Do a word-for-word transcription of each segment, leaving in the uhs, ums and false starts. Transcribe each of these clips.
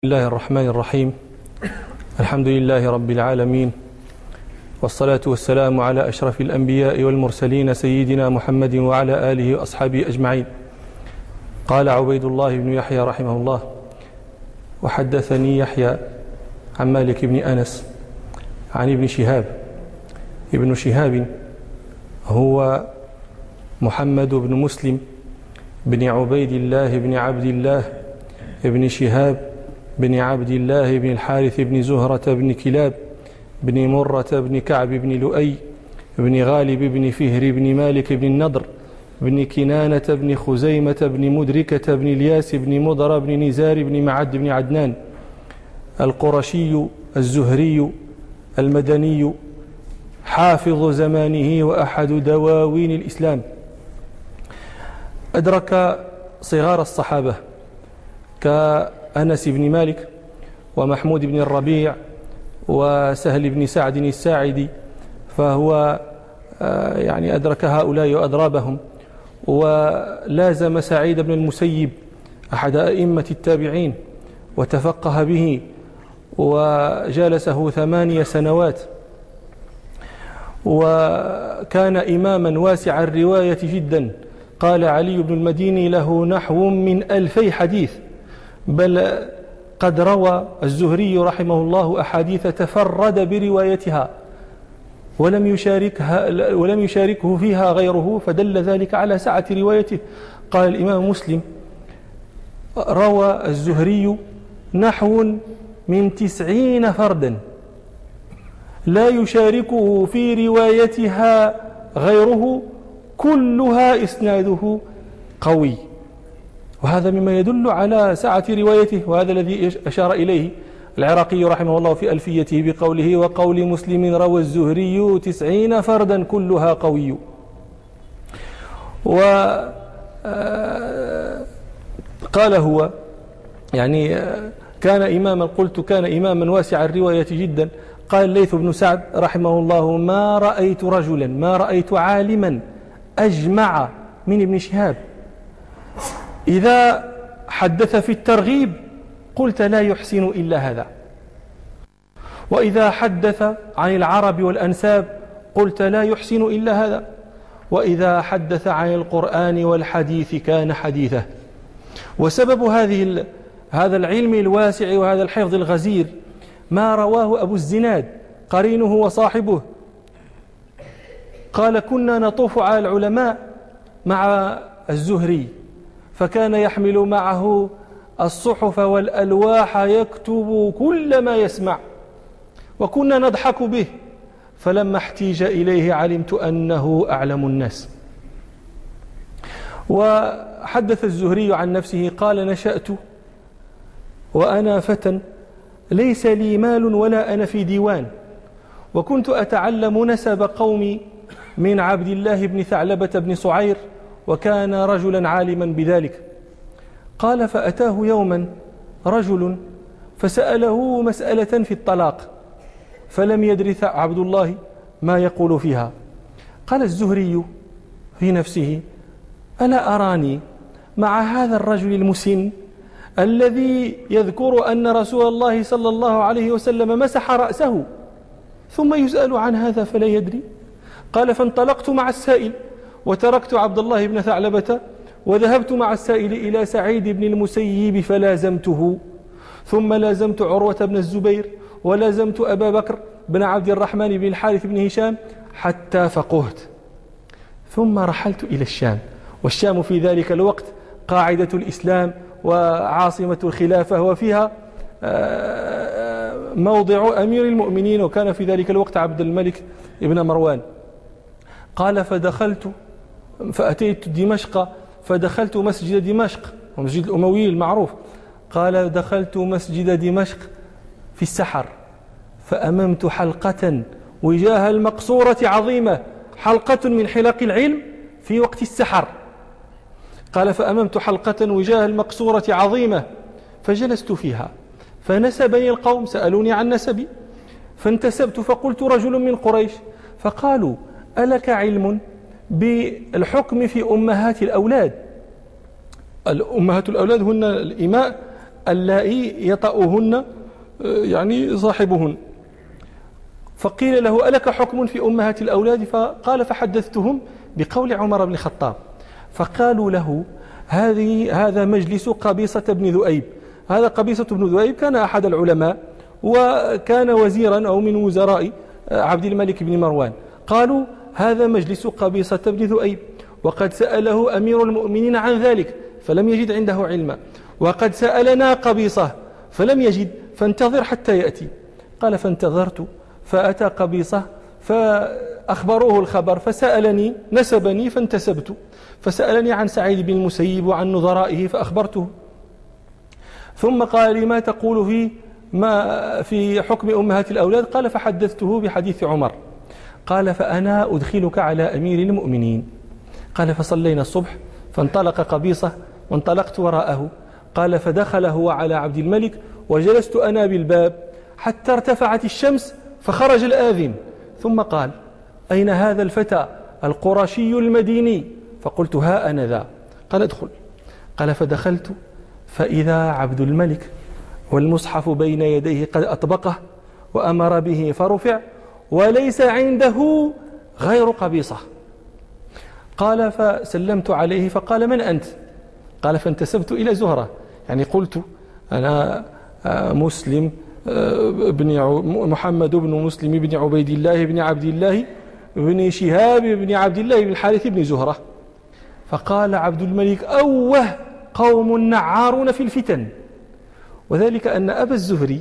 بسم الله الرحمن الرحيم. الحمد لله رب العالمين، والصلاة والسلام على أشرف الأنبياء والمرسلين سيدنا محمد وعلى آله وأصحابه أجمعين. قال عبيد الله بن يحيى رحمه الله: وحدثني يحيى عن مالك بن أنس عن ابن شهاب. ابن شهاب هو محمد بن مسلم بن عبيد الله بن عبد الله بن شهاب بن عبد الله بن الحارث بن زهرة بن كلاب بن مرة بن كعب بن لؤي بن غالب بن فهر بن مالك بن النضر بن كنانة بن خزيمة بن مدركة بن الياس بن مضر بن نزار بن معد بن عدنان القرشي الزهري المدني، حافظ زمانه وأحد دواوين الإسلام. أدرك صغار الصحابة كأنس بن مالك ومحمود بن الربيع وسهل بن سعد الساعدي، فهو يعني أدرك هؤلاء وأضرابهم، ولازم سعيد بن المسيب أحد أئمة التابعين وتفقه به وجالسه ثمانية سنوات، وكان إماما واسع الرواية جدا. قال علي بن المديني له نحو من ألفي حديث، بل قد روى الزهري رحمه الله أحاديث تفرد بروايتها ولم يشاركها ولم يشاركه فيها غيره، فدل ذلك على سعة روايته. قال الإمام مسلم: روى الزهري نحو من تسعين فردا لا يشاركه في روايتها غيره، كلها إسناده قوي. وهذا مما يدل على سعة روايته، وهذا الذي أشار إليه العراقي رحمه الله في ألفيته بقوله: وقول مسلم روى الزهري تسعين فردا كلها قوي. وقال هو يعني كان إماما، قلت كان إماما واسع الرواية جدا. قال الليث بن سعد رحمه الله: ما رأيت رجلا ما رأيت عالما أجمع من ابن شهاب. إذا حدث في الترغيب قلت لا يحسن إلا هذا، وإذا حدث عن العرب والأنساب قلت لا يحسن إلا هذا، وإذا حدث عن القرآن والحديث كان حديثه. وسبب هذه هذا العلم الواسع وهذا الحفظ الغزير ما رواه أبو الزناد قرينه وصاحبه. قال: كنا نطوف على العلماء مع الزهري، فكان يحمل معه الصحف والألواح يكتب كل ما يسمع، وكنا نضحك به، فلما احتيج إليه علمت أنه أعلم الناس. وحدث الزهري عن نفسه قال: نشأت وأنا فتى ليس لي مال ولا أنا في ديوان، وكنت أتعلم نسب قومي من عبد الله بن ثعلبة بن صعير، وكان رجلا عالما بذلك. قال: فأتاه يوما رجل فسأله مسألة في الطلاق، فلم يدر عبد الله ما يقول فيها. قال الزهري في نفسه: ألا أراني مع هذا الرجل المسن الذي يذكر أن رسول الله صلى الله عليه وسلم مسح رأسه، ثم يسأل عن هذا فلا يدري؟ قال: فانطلقت مع السائل وتركت عبد الله بن ثعلبة، وذهبت مع السائل إلى سعيد بن المسيب فلازمته، ثم لازمت عروة بن الزبير، ولازمت أبا بكر بن عبد الرحمن بن الحارث بن هشام حتى فقهت، ثم رحلت إلى الشام. والشام في ذلك الوقت قاعدة الإسلام وعاصمة الخلافة، وفيها موضع أمير المؤمنين، وكان في ذلك الوقت عبد الملك ابن مروان. قال: فدخلت فأتيت دمشق فدخلت مسجد دمشق، ومسجد الأموي المعروف. قال: دخلت مسجد دمشق في السحر، فأممت حلقة وجاه المقصورة عظيمة، حلقة من حلق العلم في وقت السحر. قال: فأممت حلقة وجاه المقصورة عظيمة، فجلست فيها، فنسبني القوم، سألوني عن نسبي، فانتسبت فقلت: رجل من قريش. فقالوا: ألك علم بالحكم في أمهات الأولاد؟ الأمهات الأولاد هن الإماء اللائي يطأهن يعني صاحبهن. فقيل له: ألك حكم في أمهات الأولاد؟ فقال: فحدثتهم بقول عمر بن الخطاب. فقالوا له: هذه هذا مجلس قبيصة بن ذؤيب. هذا قبيصة بن ذؤيب كان أحد العلماء، وكان وزيرا أو من وزراء عبد الملك بن مروان. قالوا: هذا مجلس قبيصة بن ذؤيب، وقد سأله أمير المؤمنين عن ذلك فلم يجد عنده علما، وقد سألنا قبيصة فلم يجد، فانتظر حتى يأتي. قال: فانتظرت، فأتى قبيصة فأخبروه الخبر، فسألني، نسبني فانتسبت، فسألني عن سعيد بن المسيب وعن نظرائه فأخبرته. ثم قال لي: ما تقول في ما في حكم أمهات الأولاد؟ قال: فحدثته بحديث عمر. قال: فأنا أدخلك على أمير المؤمنين. قال: فصلينا الصبح، فانطلق قبيصة وانطلقت وراءه. قال: فدخل هو على عبد الملك، وجلست أنا بالباب حتى ارتفعت الشمس، فخرج الآذن، ثم قال: أين هذا الفتى القرشي المديني؟ فقلت: ها أنا ذا. قال: ادخل. قال: فدخلت فإذا عبد الملك والمصحف بين يديه قد أطبقه وأمر به فرفع، وليس عنده غير قبيصة. قال: فسلمت عليه، فقال: من أنت؟ قال: فانتسبت إلى زهرة، يعني قلت: أنا مسلم بن محمد بن مسلم بن عبيد الله بن عبد الله بن شهاب بن عبد الله بن الحارث بن زهرة. فقال عبد الملك: أوه، قوم نعارون في الفتن. وذلك أن أبا الزهري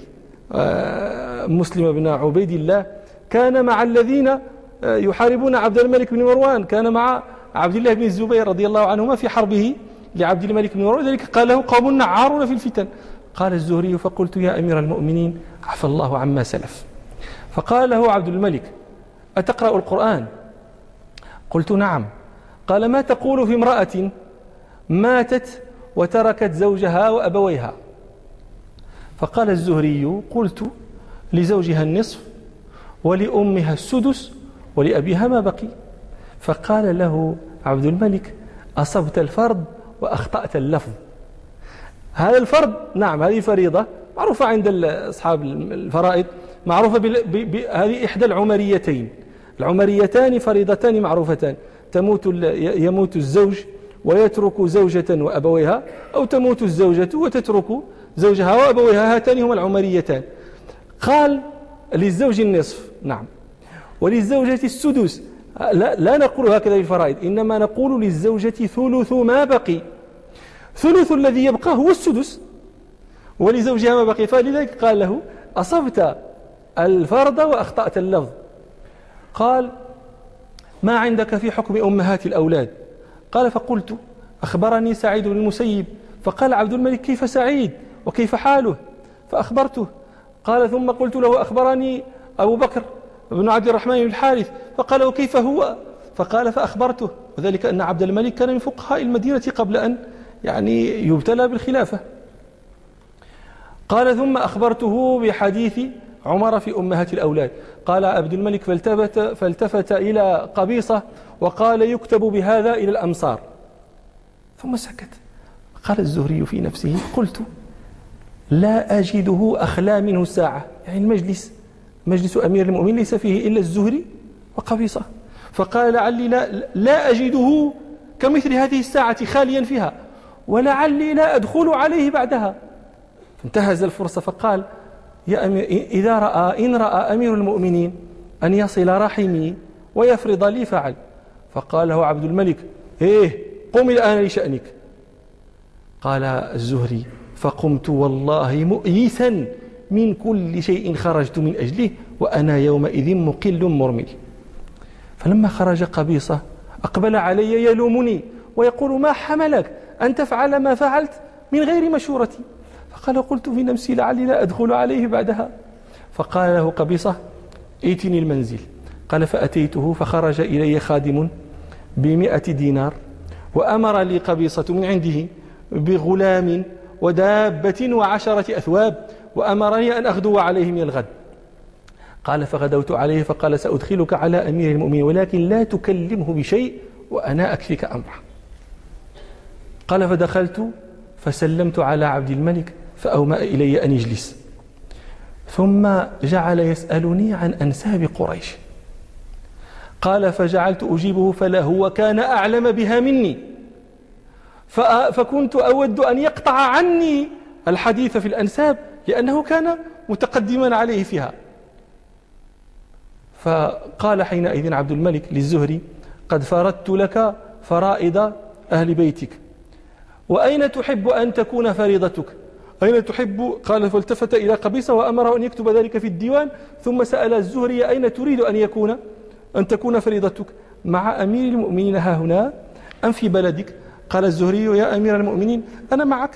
مسلم بن عبيد الله كان مع الذين يحاربون عبد الملك بن مروان، كان مع عبد الله بن الزبير رضي الله عنهما في حربه لعبد الملك بن مروان، ذلك قال له: قوم نعارون في الفتن. قال الزهري: فقلت: يا أمير المؤمنين، عفى الله عما سلف. فقال له عبد الملك: أتقرأ القرآن؟ قلت: نعم. قال: ما تقول في امرأة ماتت وتركت زوجها وأبويها؟ فقال الزهري: قلت: لزوجها النصف، ولأمها السدس، ولأبيها ما بقي. فقال له عبد الملك: أصبت الفرض وأخطأت اللفظ. هذا الفرض، نعم، هذه فريضة معروفة عند أصحاب الفرائض، معروفة بهذه إحدى العمريتين. العمريتان فريضتان معروفتان: تموت يموت الزوج ويترك زوجة وأبويها، أو تموت الزوجة وتترك زوجها وأبويها، هاتان هما العمريتان. قال: للزوج النصف، نعم، وللزوجة السدس. لا, لا نقول هكذا في الفرائض، إنما نقول للزوجة ثلث ما بقي، ثلث الذي يبقى هو السدس، ولزوجها ما بقي. فلذلك قال له: أصبت الفرض وأخطأت اللفظ. قال: ما عندك في حكم أمهات الأولاد؟ قال: فقلت: أخبرني سعيد بن المسيب. فقال عبد الملك: كيف سعيد وكيف حاله؟ فأخبرته. قال: ثم قلت له: أخبرني أبو بكر بن عبد الرحمن بن الحارث. فقال: وكيف هو؟ فقال: فأخبرته، وذلك أن عبد الملك كان من فقهاء المدينة قبل أن يعني يبتلى بالخلافة. قال: ثم أخبرته بحديث عمر في أمهات الأولاد. قال عبد الملك: فالتفت, فالتفت إلى قبيصة وقال: يكتب بهذا إلى الأمصار. ثم سكت. قال الزهري في نفسه: قلت: لا أجده أخلى منه الساعة، يعني المجلس مجلس أمير المؤمنين ليس فيه إلا الزهري وقبيصة. فقال: لعلي لا, لا أجده كمثل هذه الساعة خاليا فيها، ولعلي لا أدخل عليه بعدها. فانتهز الفرصة فقال: يا أمير، إذا رأى إن رأى أمير المؤمنين أن يصل رحمي ويفرض لي فعل. فقال له عبد الملك: إيه، قم الآن لشأنك. قال الزهري: فقمت والله مؤيسا من كل شيء خرجت من أجله، وأنا يومئذ مقل مرمل. فلما خرج قبيصة أقبل علي يلومني ويقول: ما حملك أن تفعل ما فعلت من غير مشورتي؟ فقال: قلت في نفسي: لعلي لا أدخل عليه بعدها. فقال له قبيصة: ائتني المنزل. قال: فأتيته، فخرج إلي خادم بمئة دينار، وأمر لي قبيصة من عنده بغلام ودابة وعشرة أثواب، وأمرني أن أغدو عليه من الغد. قال: فغدوت عليه، فقال: سأدخلك على أمير المؤمنين، ولكن لا تكلمه بشيء وأنا أكفيك أمره. قال: فدخلت فسلمت على عبد الملك، فأومأ إلي أن يجلس، ثم جعل يسألني عن أنساب قريش. قال فجعلت أجيبه فلا هو كان أعلم بها مني، فكنت أود أن يقطع عني الحديث في الأنساب لأنه كان متقدما عليه فيها. فقال حينئذ عبد الملك للزهري قد فرضت لك فرائض أهل بيتك، وأين تحب أن تكون فريضتك؟ أين تحب؟ قال فالتفت إلى قبيصة وأمره أن يكتب ذلك في الديوان، ثم سأل الزهري أين تريد أن يكون أن تكون فريضتك، مع أمير المؤمنين ها هنا أم في بلدك؟ قال الزهري يا أمير المؤمنين أنا معك.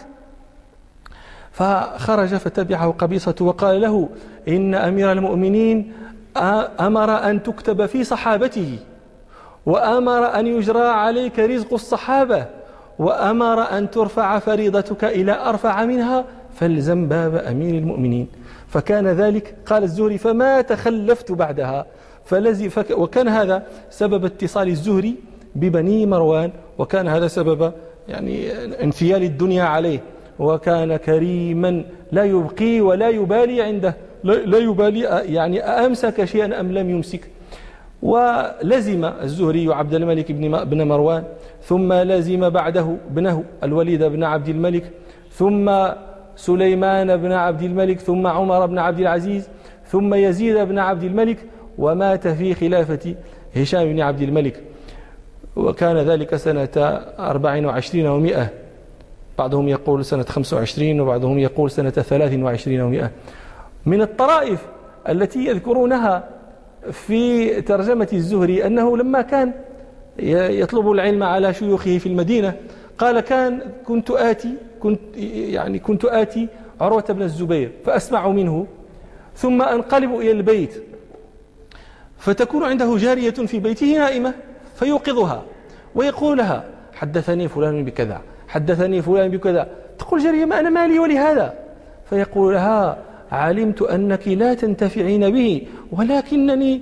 فخرج فتبعه قبيصة وقال له إن أمير المؤمنين أمر أن تكتب في صحابته، وأمر أن يجرى عليك رزق الصحابة، وأمر أن ترفع فريضتك إلى أرفع منها، فالزم باب أمير المؤمنين. فكان ذلك قال الزهري فما تخلفت بعدها، فلزي فك وكان هذا سبب اتصال الزهري ببني مروان، وكان هذا سبب يعني انفيال الدنيا عليه، وكان كريما لا يبقي ولا يبالي عنده، لا يبالي يعني أمسك شيئا أم لم يمسك. ولزم الزهري عبد الملك بن مروان، ثم لزم بعده ابنه الوليد بن عبد الملك، ثم سليمان بن عبد الملك، ثم عمر بن عبد العزيز، ثم يزيد بن عبد الملك، ومات في خلافة هشام بن عبد الملك، وكان ذلك سنة أربع وعشرين ومئة، بعضهم يقول سنة خمس وعشرين وبعضهم يقول سنة ثلاث وعشرين ومئة. من الطرائف التي يذكرونها في ترجمة الزهري أنه لما كان يطلب العلم على شيوخه في المدينة قال كان كنت آتي كنت يعني كنت آتي عروة بن الزبير فأسمع منه، ثم أنقلب إلى البيت فتكون عنده جارية في بيته نائمة فيوقظها ويقول لها حدثني فلان بكذا، حدثني فلان بكذا. تقول جارية ما أنا مالي ولهذا؟ فيقول لها علمت أنك لا تنتفعين به، ولكنني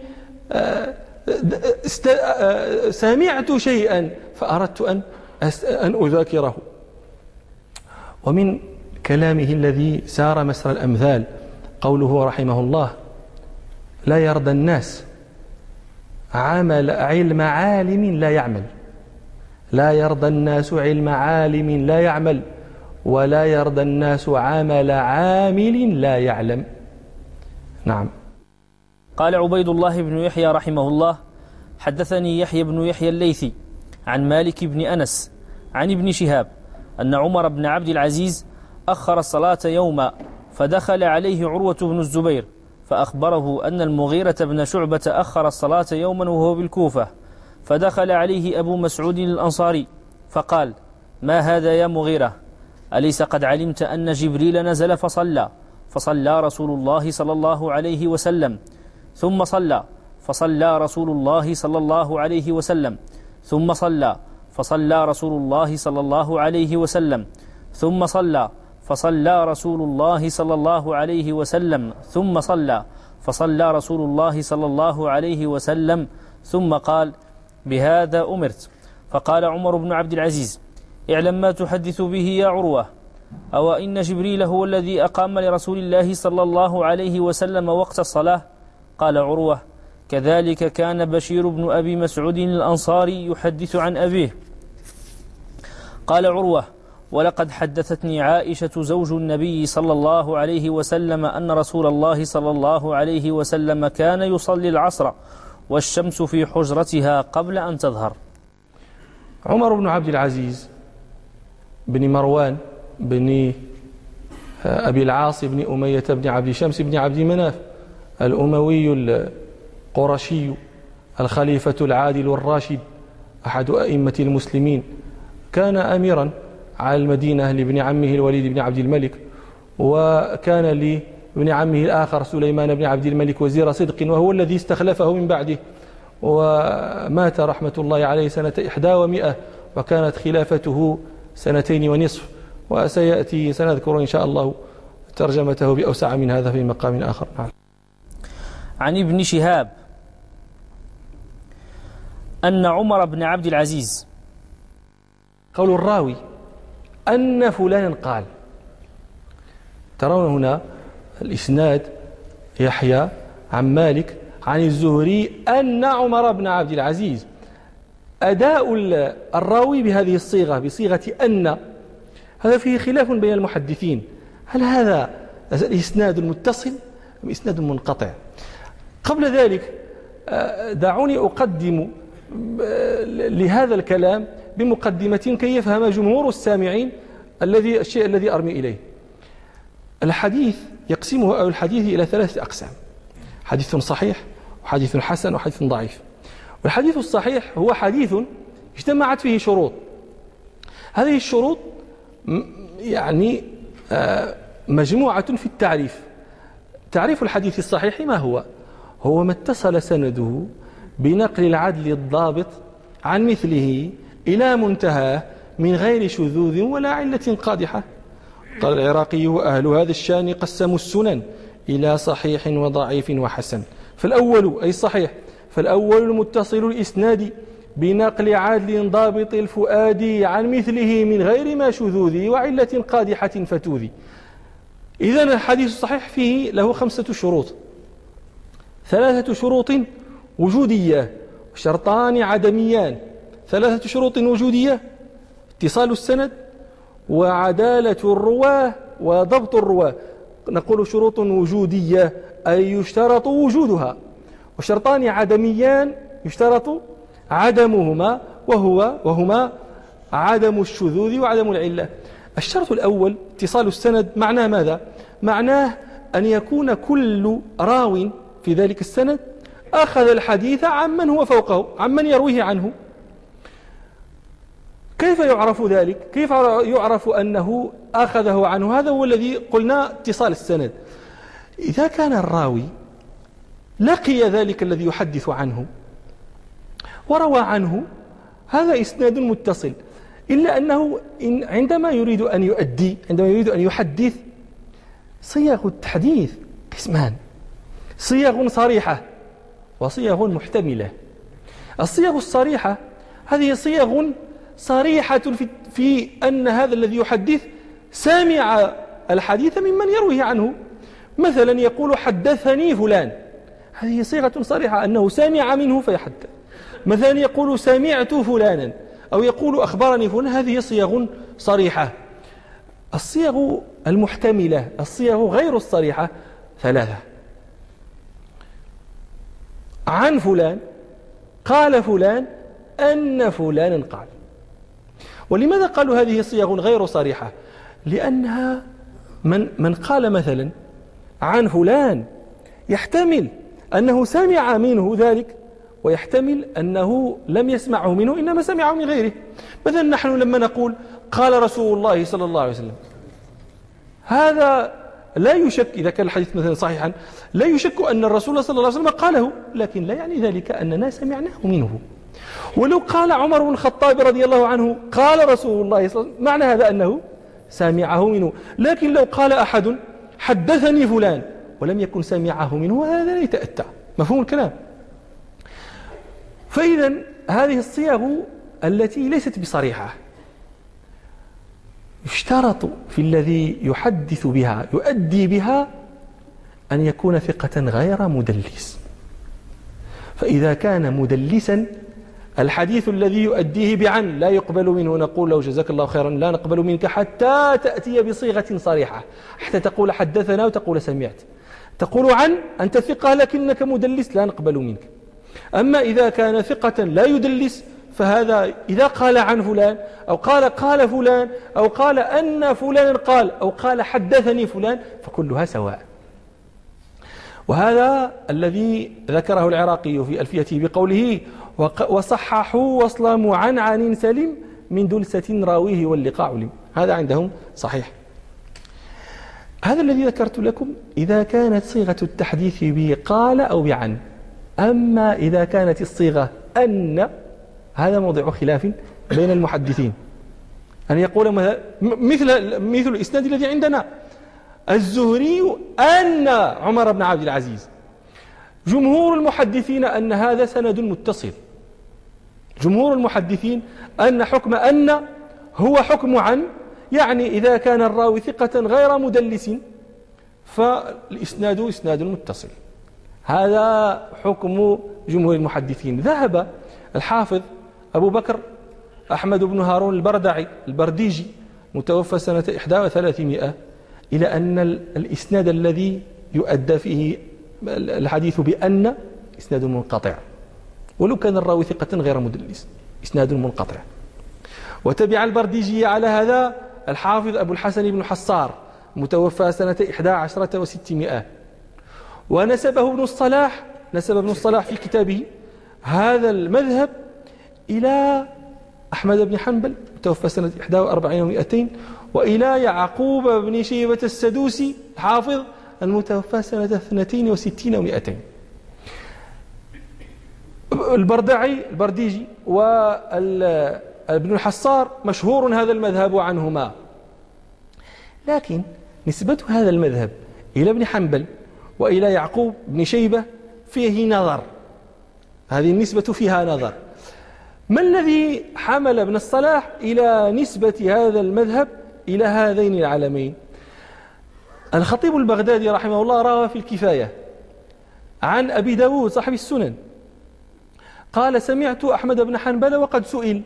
سمعت شيئا فأردت أن أن أذاكره. ومن كلامه الذي سار مسر الأمثال قوله رحمه الله لا يرضى الناس عمل علم عالم لا يعمل، لا يرضى الناس علم عالم لا يعمل، ولا يرضى الناس عمل عامل لا يعلم. نعم. قال عبيد الله بن يحيى رحمه الله حدثني يحيى بن يحيى الليثي عن مالك بن أنس عن ابن شهاب أن عمر بن عبد العزيز أخر الصلاة يوما، فدخل عليه عروة بن الزبير فأخبره أن المغيرة بن شعبة أخر الصلاة يوما وهو بالكوفة، فدخل عليه أبو مسعود الأنصاري فقال ما هذا يا مغيرة؟ أليس قد علمت أن جبريل نزل فصلى فصلى رسول الله صلى الله عليه وسلم ثم صلى فصلى رسول الله صلى الله عليه وسلم ثم صلى فصلى رسول الله صلى الله عليه وسلم ثم صلى فصلى رسول الله صلى الله عليه وسلم ثم صلى فصلى رسول الله صلى الله عليه وسلم ثم قال بهذا أمرت. فقال عمر بن عبد العزيز اعلم ما تحدث به يا عروة، أو إن جبريل هو الذي أقام لرسول الله صلى الله عليه وسلم وقت الصلاة؟ قال عروة كذلك كان بشير بن أبي مسعود الأنصاري يحدث عن أبيه. قال عروة ولقد حدثتني عائشة زوج النبي صلى الله عليه وسلم أن رسول الله صلى الله عليه وسلم كان يصلي العصر والشمس في حجرتها قبل أن تظهر. عمر بن عبد العزيز بن مروان بن أبي العاص بن أمية بن عبد شمس بن عبد مناف الأموي القرشي الخليفة العادل الراشد أحد أئمة المسلمين، كان أميرا على المدينة لابن عمه الوليد بن عبد الملك، وكان لابن عمه الآخر سليمان بن عبد الملك وزير صدق، وهو الذي استخلفه من بعده، ومات رحمة الله عليه سنة إحدى ومئة، وكانت خلافته سنتين ونصف، وسيأتي سنذكر إن شاء الله ترجمته بأوسع من هذا في مقام آخر. عن ابن شهاب أن عمر بن عبد العزيز، قول الراوي أن فلان قال، ترون هنا الإسناد يحيى عن مالك عن الزهري أن عمر بن عبد العزيز. أداء الراوي بهذه الصيغة بصيغة أن هذا فيه خلاف بين المحدثين، هل هذا الإسناد المتصل أم إسناد منقطع؟ قبل ذلك دعوني أقدم لهذا الكلام بمقدمة كي يفهم جمهور السامعين الذي الشيء الذي أرمي إليه. الحديث يقسمه أو الحديث إلى ثلاثة أقسام: حديث صحيح وحديث حسن وحديث ضعيف. والحديث الصحيح هو حديث اجتمعت فيه شروط. هذه الشروط يعني مجموعة في التعريف. تعريف الحديث الصحيح ما هو؟ هو ما اتصل سنده بنقل العدل الضابط عن مثله إلى منتهاه من غير شذوذ ولا علة قادحة. قال العراقي: وأهل هذا الشان قسموا السنن إلى صحيح وضعيف وحسن. فالأول أي الصحيح، فالأول المتصل الإسناد بنقل عدل ضابط الفؤاد عن مثله من غير ما شذوذ وعلة قادحة فتوذي. إذن الحديث الصحيح فيه له خمسة شروط: ثلاثة شروط وجودية وشرطان عدميان. ثلاثة شروط وجودية: اتصال السند وعدالة الرواه وضبط الرواه. نقول شروط وجودية أي يشترط وجودها، وشرطان عدميان يشترط عدمهما وهو وهما عدم الشذوذ وعدم العلة. الشرط الأول اتصال السند، معناه ماذا؟ معناه أن يكون كل راو في ذلك السند أخذ الحديث عمن هو فوقه، عمن يرويه عنه. كيف يعرف ذلك؟ كيف يعرف أنه أخذه عنه؟ هذا هو الذي قلنا اتصال السند. إذا كان الراوي لقي ذلك الذي يحدث عنه وروى عنه، هذا إسناد متصل. إلا أنه إن عندما يريد أن يؤدي، عندما يريد أن يحدث، صيغ التحديث قسمان: صيغ صريحة وصيغ محتملة. الصيغ الصريحة هذه صيغ صريحة في, في أن هذا الذي يحدث سامع الحديث ممن يرويه عنه. مثلا يقول: حدثني فلان، هذه صيغة صريحة أنه سامع منه فيحدث. مثلا يقول: سمعت فلانا، أو يقول: أخبرني فلان، هذه صيغ صريحة. الصيغ المحتملة، الصيغ غير الصريحة، ثلاثة: عن فلان، قال فلان، أن فلانا قال. ولماذا قالوا هذه صيغ غير صريحة؟ لأنها من, من قال مثلا عن فلان يحتمل أنه سمع منه ذلك، ويحتمل أنه لم يسمعه منه إنما سمعه من غيره. مثلا نحن لما نقول قال رسول الله صلى الله عليه وسلم، هذا لا يشك إذا كان الحديث مثلا صحيحا، لا يشك أن الرسول صلى الله عليه وسلم قاله، لكن لا يعني ذلك أننا سمعناه منه. ولو قال عمر بن الخطاب رضي الله عنه قال رسول الله صلى الله عليه وسلم، معنى هذا أنه سمعه منه. لكن لو قال أحد حدثني فلان ولم يكن سمعه منه، هذا لا يتأتى. مفهوم الكلام؟ فإذا هذه الصيغ التي ليست بصريحة يشترط في الذي يحدث بها يؤدي بها أن يكون ثقة غير مدلس. فإذا كان مدلسا الحديث الذي يؤديه بعن لا يقبل منه، نقول له: جزاك الله خيرا، لا نقبل منك حتى تأتي بصيغة صريحة، حتى تقول حدثنا وتقول سمعت. تقول عن أنت ثقة لكنك مدلس، لا نقبل منك. أما إذا كان ثقة لا يدلس، فهذا إذا قال عن فلان أو قال قال فلان أو قال أن فلان قال أو قال حدثني فلان، فكلها سواء. وهذا الذي ذكره العراقي في ألفيته بقوله: وصححوا وصل معنعن سلم من دلسة راويه واللقاء علم. هذا عندهم صحيح. هذا الذي ذكرت لكم إذا كانت صيغة التحديث به قال أو بعن. أما إذا كانت الصيغة أن، هذا موضع خلاف بين المحدثين. أن يقول مثل مثل الإسناد الذي عندنا: الزهري أن عمر بن عبد العزيز. جمهور المحدثين أن هذا سند متصل. جمهور المحدثين أن حكم أن هو حكم عن، يعني إذا كان الراوي ثقة غير مدلس فالإسناد إسناد متصل. هذا حكم جمهور المحدثين. ذهب الحافظ أبو بكر أحمد بن هارون البردعي البرديجي متوفى سنة إحدى وثلاثمائة إلى أن الإسناد الذي يؤدى فيه الحديث بأن إسناد منقطع، ولو كان الراوي ثقة غير مدلس، إسناد منقطع. وتبع البرديجي على هذا الحافظ أبو الحسن بن حصار متوفى سنة إحدى عشرة وستمائة. ونسبه ابن الصلاح نسب ابن الصلاح في كتابه هذا المذهب إلى أحمد بن حنبل متوفى سنة إحدى وأربعين ومئتين، وإلى يعقوب بن شيبة السدوسي حافظ المتوفى سنة اثنتين وستين ومئتين. البردعي البرديجي وابن الحصار مشهور هذا المذهب عنهما، لكن نسبة هذا المذهب إلى ابن حنبل وإلى يعقوب بن شيبة فيه نظر، هذه النسبة فيها نظر. ما الذي حمل ابن الصلاح إلى نسبة هذا المذهب إلى هذين العالمين؟ الخطيب البغدادي رحمه الله روى في الكفاية عن أبي داود صاحب السنن قال: سمعت أحمد بن حنبل وقد سئل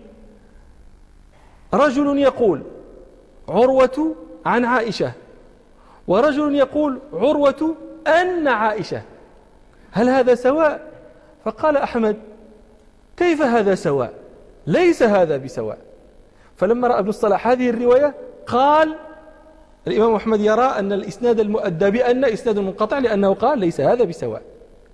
رجل يقول عروة عن عائشة، ورجل يقول عروة أن عائشة، هل هذا سواء؟ فقال أحمد: كيف هذا سواء؟ ليس هذا بسواء. فلما رأى ابن الصلاح هذه الرواية قال: الإمام أحمد يرى أن الإسناد المؤدى بأن إسناد منقطع، لأنه قال ليس هذا بسواء.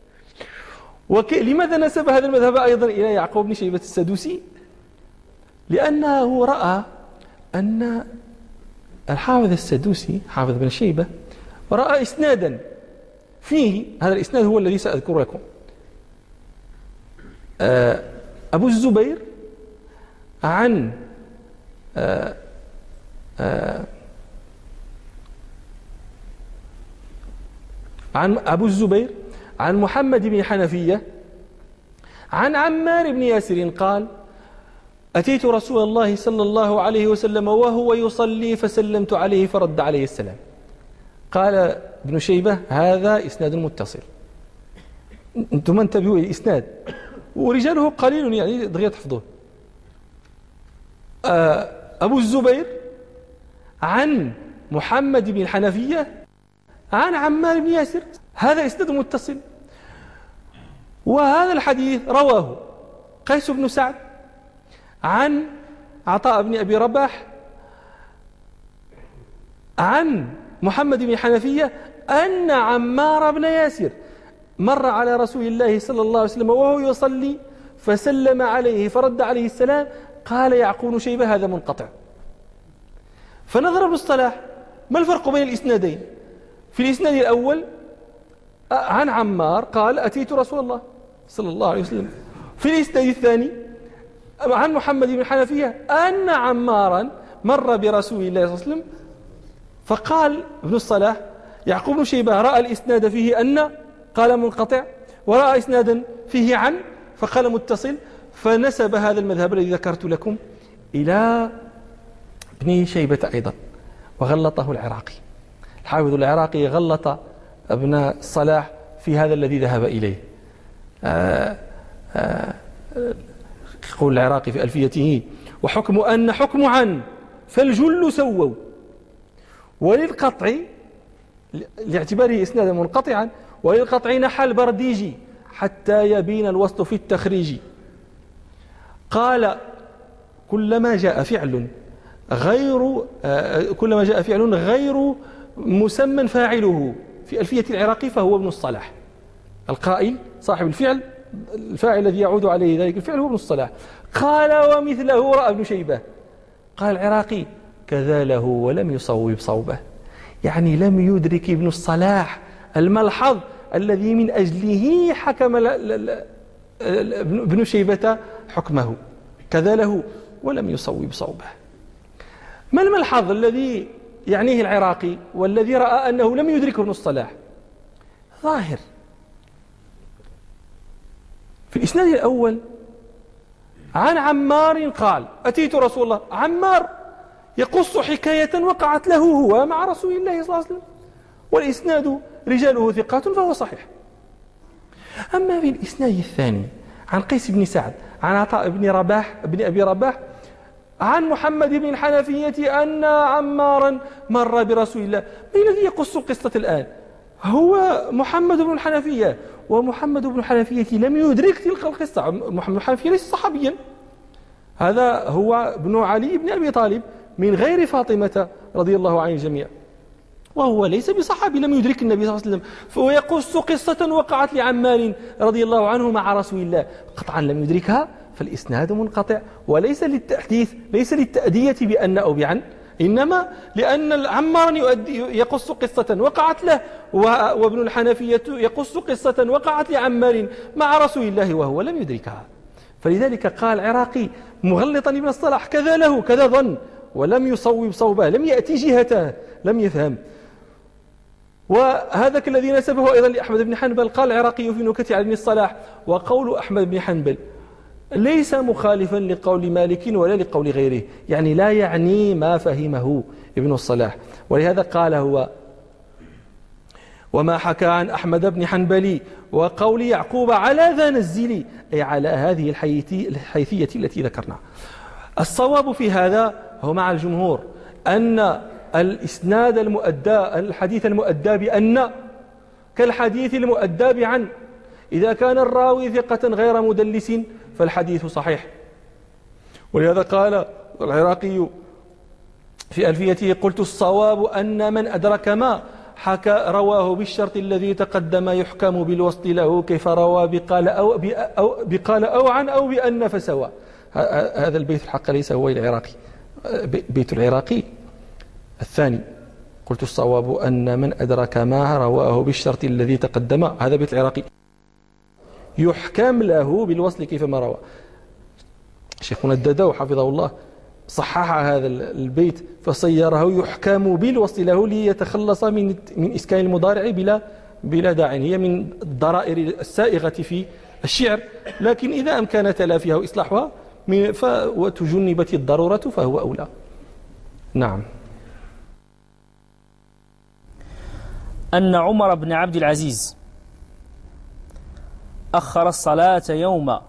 لماذا نسب هذا المذهب أيضا إلى يعقوب بن شيبة السدوسي؟ لأنه رأى أن الحافظ السدوسي حافظ بن شيبة رأى إسنادا فيه، هذا الإسناد هو الذي سأذكر لكم، أبو الزبير عن عن أبو الزبير عن محمد بن حنفية عن عمار بن ياسر قال: أتيت رسول الله صلى الله عليه وسلم وهو يصلي فسلمت عليه فرد عليه السلام. قال ابن شيبة: هذا إسناد متصل. أنتم انتبهوا الإسناد ورجاله قليل يعني دغيا تحفظوه. أبو الزبير عن محمد بن الحنفية عن عمار بن ياسر، هذا إسناد متصل. وهذا الحديث رواه قيس بن سعد عن عطاء بن أبي رباح عن محمد بن الحنفية أن عمار بن ياسر مر على رسول الله صلى الله عليه وسلم وهو يصلي فسلم عليه فرد عليه السلام. قال يعقوب شيبة: هذا منقطع. فنظر ابن الصلاح ما الفرق بين الإسنادين؟ في الإسناد الأول عن عمار قال: أتيت رسول الله صلى الله عليه وسلم. في الإسناد الثاني عن محمد بن الحنفية أن عمارا مر برسول الله صلى الله عليه وسلم. فقال ابن الصلاح: يعقوب بن شيبة رأى الإسناد فيه أن قال منقطع، ورأى إسنادا فيه عن فقال متصل، فنسب هذا المذهب الذي ذكرت لكم إلى ابن شيبة أيضا، وغلطه العراقي. الحافظ العراقي غلط ابن الصلاح في هذا الذي ذهب إليه. آآ آآ يقول العراقي في ألفيته: وحكم أن حكم عن فالجل سووا، وللقطع لاعتباره إسنادا منقطعا، وللقطع نحى البرديجي حتى يبين الوسط في التخريج. قال: كلما جاء فعل غير كلما جاء فعل غير مسمى فاعله في ألفية العراقي فهو ابن الصلاح. القائل صاحب الفعل، الفاعل الذي يعود عليه ذلك الفعل هو ابن الصلاح. قال: ومثله رأى ابن شيبة. قال العراقي: كذا له ولم يصوب صوبه، يعني لم يدرك ابن الصلاح الملحظ الذي من أجله حكم ابن شيبة حكمه. كذا له ولم يصوب صوبه. ما الملحظ الذي يعنيه العراقي والذي رأى أنه لم يدركه ابن الصلاح؟ ظاهر. في الإسناد الأول عن عمار قال: أتيت رسول الله. عمار يقص حكاية وقعت له هو مع رسول الله صلى الله عليه وسلم، والإسناد رجاله ثقات فهو صحيح. أما في الإسناد الثاني عن قيس بن سعد عن عطاء بن رباح بن أبي رباح عن محمد بن الحنفية أن عمارا مر برسول الله. من الذي يقص القصة الآن؟ هو محمد بن الحنفية، ومحمد بن الحنفية لم يدرك تلك القصة. محمد بن الحنفية ليس صحابيا، هذا هو ابن علي بن أبي طالب من غير فاطمة رضي الله عن الجميع، وهو ليس بصحابي، لم يدرك النبي صلى الله عليه وسلم، فهو يقص قصة وقعت لعمار رضي الله عنه مع رسول الله، قطعا لم يدركها، فالإسناد منقطع، وليس للتحديث، ليس للتأدية بأن أو بعن، إنما لأن عمار يقص قصة وقعت له، وابن الحنفية يقص قصة وقعت لعمار مع رسول الله وهو لم يدركها. فلذلك قال العراقي مغلطا ابن الصلاح كذا له كذا ظن، ولم يصوب صوبه، لم يأتي جهته، لم يفهم. وهذا الذي نسبه أيضا لأحمد بن حنبل. قال العراقي في نكت على ابن الصلاح: وقول أحمد بن حنبل ليس مخالفا لقول مالك ولا لقول غيره، يعني لا يعني ما فهمه ابن الصلاح. ولهذا قال هو: وما حكى عن أحمد بن حنبل وقول يعقوب على ذا نزلي، أي على هذه الحيثية التي ذكرنا. الصواب في هذا هو مع الجمهور أن الإسناد المؤدى، الحديث المؤدى بأن كالحديث المؤدى بعن، إذا كان الراوي ثقة غير مدلس فالحديث صحيح. ولهذا قال العراقي في ألفيته: قلت الصواب أن من أدرك ما حكى رواه بالشرط الذي تقدم يحكم بالوصل له، كيف روى بقال أو, أو, بقال أو عن أو بأن فسوى. هذا البيت الحق ليس هو العراقي، بيت العراقي الثاني: قلت الصواب أن من أدرك ما رواه بالشرط الذي تقدم، هذا بيت العراقي، يحكم له بالوصل كيفما روى. شيخنا الددو حفظه الله صحح هذا البيت فصيره يحكم بالوصل له ليتخلص من من إسكان المضارع بلا بلا داع. هي من الضرائر السائغة في الشعر، لكن إذا أمكن تلافيها وإصلاحها وتجنبت الضرورة فهو أولى. نعم. أن عمر بن عبد العزيز أخر الصلاة يوما.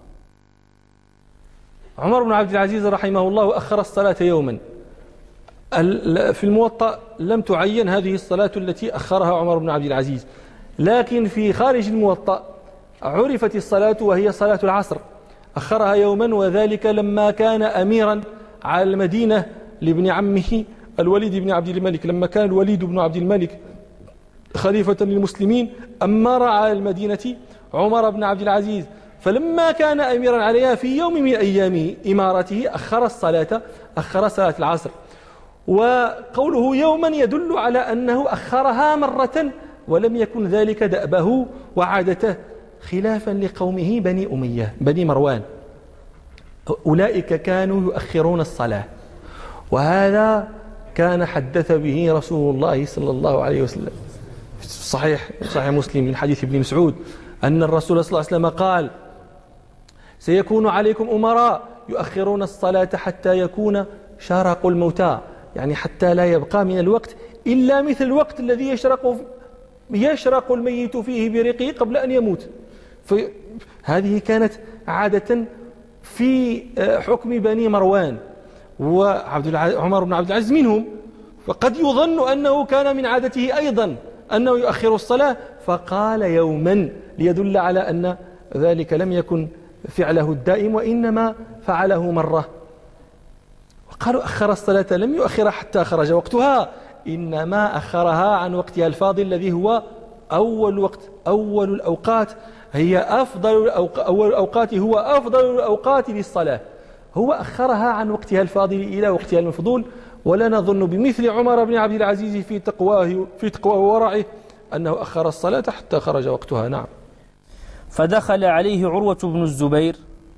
عمر بن عبد العزيز رحمه الله أخر الصلاة يوما. في الموطأ لم تعين هذه الصلاة التي أخرها عمر بن عبد العزيز، لكن في خارج الموطأ عرفت الصلاة وهي صلاة العصر، أخرها يوما، وذلك لما كان أميرا على المدينة لابن عمه الوليد بن عبد الملك. لما كان الوليد بن عبد الملك خليفة للمسلمين أمر على المدينة عمر بن عبد العزيز، فلما كان أميرا عليها في يوم من أيام إمارته أخر الصلاة، أخر صلاة العصر. وقوله يوما يدل على أنه أخرها مرة، ولم يكن ذلك دأبه وعادته، خلافا لقومه بني أمية بني مروان. أولئك كانوا يؤخرون الصلاة، وهذا كان حدث به رسول الله صلى الله عليه وسلم صحيح صحيح مسلم من حديث ابن مسعود أن الرسول صلى الله عليه وسلم قال: سيكون عليكم أمراء يؤخرون الصلاة حتى يكون شارق الموتى، يعني حتى لا يبقى من الوقت إلا مثل الوقت الذي يشرق يشرق الميت فيه بريقه قبل أن يموت. فهذه كانت عادة في حكم بني مروان، وعبد عمر بن عبد العزيز منهم، فقد يظن أنه كان من عادته أيضا أنه يؤخر الصلاة، فقال يوما ليدل على أن ذلك لم يكن فعله الدائم، وإنما فعله مرة. وقالوا أخر الصلاة لم يؤخرها حتى خرج وقتها، إنما أخرها عن وقتها الفاضل الذي هو أول وقت، أول الأوقات، هي أفضل الأوق... أول الأوقات هو أفضل الأوقات للصلاة، هو أخرها عن وقتها الفاضل إلى وقتها المفضول. ولا نظن بمثل عمر بن عبد العزيز في تقواه في تقواه وورعه أنه أخر الصلاة حتى خرج وقتها. نعم. فدخل عليه عروة بن الزبير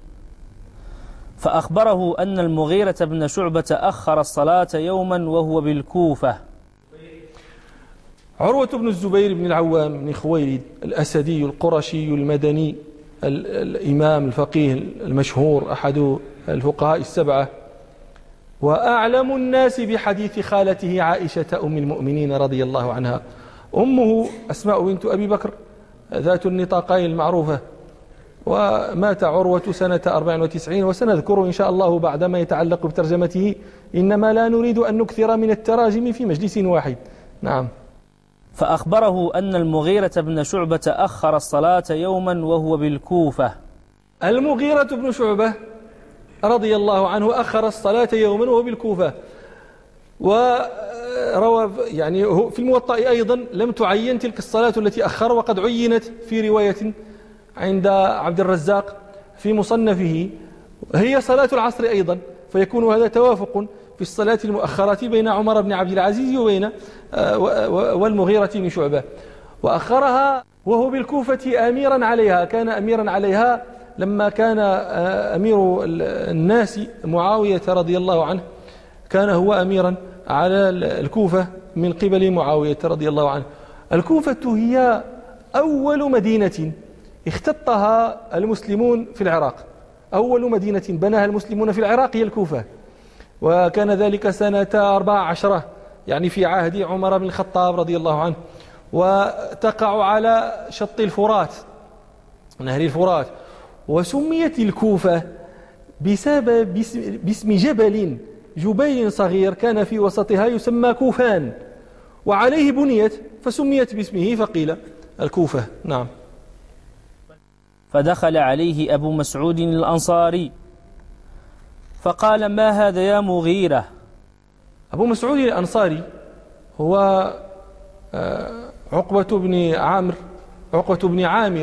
فأخبره أن المغيرة بن شعبة أخر الصلاة يوما وهو بالكوفة. عروة بن الزبير بن العوام بن خويلد الأسدي القرشي المدني الإمام الفقيه المشهور، أحد الفقهاء السبعة، وأعلم الناس بحديث خالته عائشة أم المؤمنين رضي الله عنها، أمه أسماء بنت أبي بكر ذات النطاقين المعروفة، ومات عروة سنة أربع وتسعين، وسنذكر إن شاء الله بعد ما يتعلق بترجمته، إنما لا نريد أن نكثر من التراجم في مجلس واحد. نعم. فأخبره أن المغيرة بن شعبة أخر الصلاة يوما وهو بالكوفة. المغيرة بن شعبة رضي الله عنه أخر الصلاة يوما وهو بالكوفة، وروى يعني في الموطأ أيضا لم تعين تلك الصلاة التي أخر، وقد عينت في رواية عند عبد الرزاق في مصنفه هي صلاة العصر أيضا، فيكون هذا توافق في الصلاة المؤخرة بين عمر بن عبد العزيز وبين والمغيرة بن شعبة. وأخرها وهو بالكوفة أميرا عليها، كان أميرا عليها لما كان أمير الناس معاوية رضي الله عنه، كان هو أميرا على الكوفة من قبل معاوية رضي الله عنه. الكوفة هي أول مدينة اختطها المسلمون في العراق، أول مدينة بناها المسلمون في العراق هي الكوفة، وكان ذلك سنة أربع عشرة يعني في عهد عمر بن الخطاب رضي الله عنه، وتقع على شط الفرات نهر الفرات، وسميت الكوفة بسبب باسم جبل جبيل صغير كان في وسطها يسمى كوفان، وعليه بنيت فسميت باسمه فقيل الكوفة. نعم. فدخل عليه أبو مسعود الأنصاري فقال: ما هذا يا مغيرة؟ أبو مسعود الأنصاري هو عقبة بن عامر عقبة بن عامر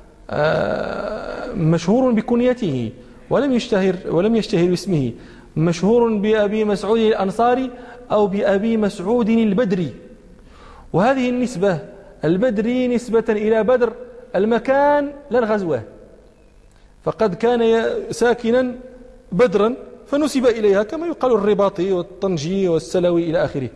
مشهور بكنيته ولم يشتهر ولم يشتهر باسمه، مشهور بأبي مسعود الأنصاري أو بأبي مسعود البدري، وهذه النسبة البدري نسبة إلى بدر المكان لا الغزوة، فقد كان ساكنا بدرا فنسب إليها كما يقال الرباطي والطنجي والسلوي إلى آخره.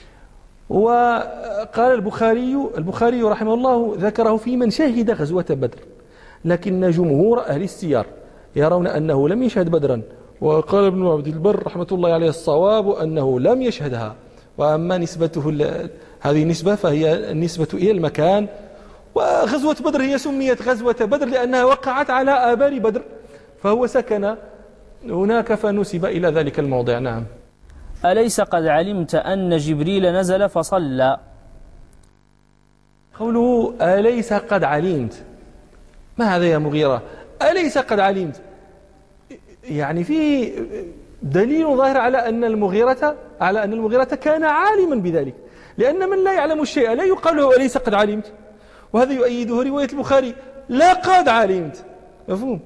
وقال البخاري البخاري رحمه الله ذكره في من شهد غزوة بدر، لكن جمهور أهل السير يرون أنه لم يشهد بدرا، وقال ابن عبد البر رحمة الله عليه الصواب أنه لم يشهدها. وأما نسبته هذه النسبة فهي النسبة إلى المكان، وغزوة بدر هي سميت غزوة بدر لأنها وقعت على آبار بدر، فهو سكن هناك فنسب إلى ذلك الموضع. نعم. أليس قد علمت أن جبريل نزل فصلى؟ قوله أليس قد علمت، ما هذا يا مغيرة؟ أليس قد علمت يعني فيه دليل ظاهر على أن المغيرة على أن المغيرة كان عالما بذلك، لأن من لا يعلم الشيء لا يقال له أليس قد علمت، وهذا يؤيده رواية البخاري لا قد علمت، مفهوم؟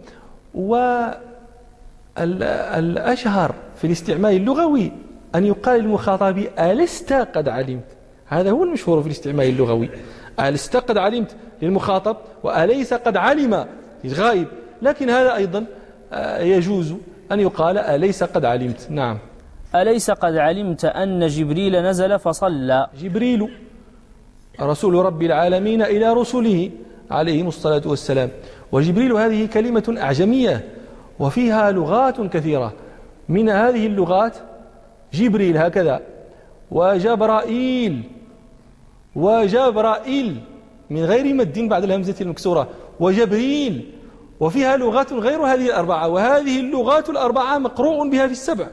والأشهر في الاستعمال اللغوي أن يقال للمخاطب ألست قد علمت، هذا هو المشهور في الاستعمال اللغوي، ألست قد علمت للمخاطب وأليس قد علم للغائب، لكن هذا أيضا يجوز أن يقال أليس قد علمت. نعم. أليس قد علمت أن جبريل نزل فصلى؟ جبريل رسول رب العالمين إلى رسله عليهم الصلاة والسلام، وجبريل هذه كلمة أعجمية وفيها لغات كثيرة، من هذه اللغات جبريل هكذا، وجبرائيل وجبرائيل من غير مد بعد الهمزة المكسورة، وجبريل، وفيها لغات غير هذه الأربعة، وهذه اللغات الأربعة مقروء بها في السبع.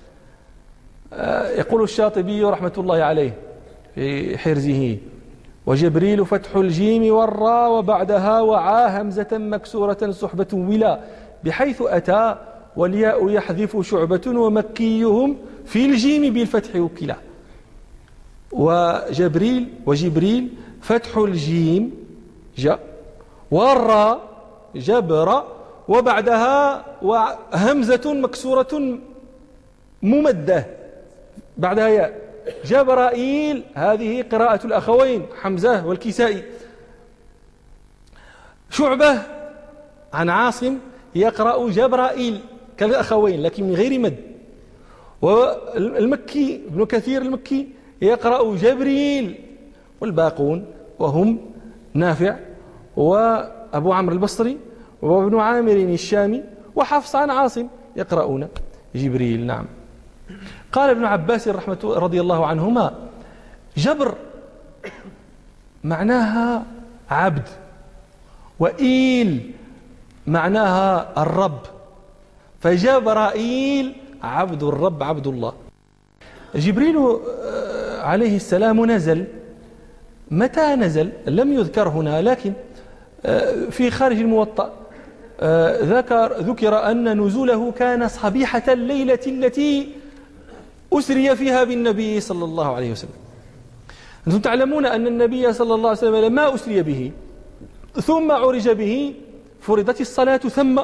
يقول الشاطبي رحمة الله عليه في حرزه: وجبريل فتح الجيم والراء وبعدها وعا همزة مكسورة صحبة ولا، بحيث أتى والياء يحذف شعبة ومكيهم في الجيم بالفتح وكلا. وجبريل وجبريل فتح الجيم جاء والراء جبر وبعدها همزة مكسورة ممدة بعدها ياء. جبرائيل هذه قراءة الأخوين حمزة والكسائي. شعبة عن عاصم يقرأ جبرائيل كالأخوين لكن من غير مد. والمكي ابن كثير المكي يقرأ جبريل، والباقون وهم نافع وأبو عمرو البصري وابن عامر الشامي وحفص عن عاصم يقرؤون جبريل. نعم. قال ابن عباس رحمة رضي الله عنهما: جبر معناها عبد، وإيل معناها الرب، فجبرائيل عبد الرب عبد الله. جبريل عليه السلام نزل، متى نزل لم يذكر هنا، لكن في خارج الموطأ ذكر ذكر أن نزوله كان صبيحة الليلة التي أسري فيها بالنبي صلى الله عليه وسلم. أنتم تعلمون أن النبي صلى الله عليه وسلم لما أسري به ثم عرج به فرضت الصلاة ثم،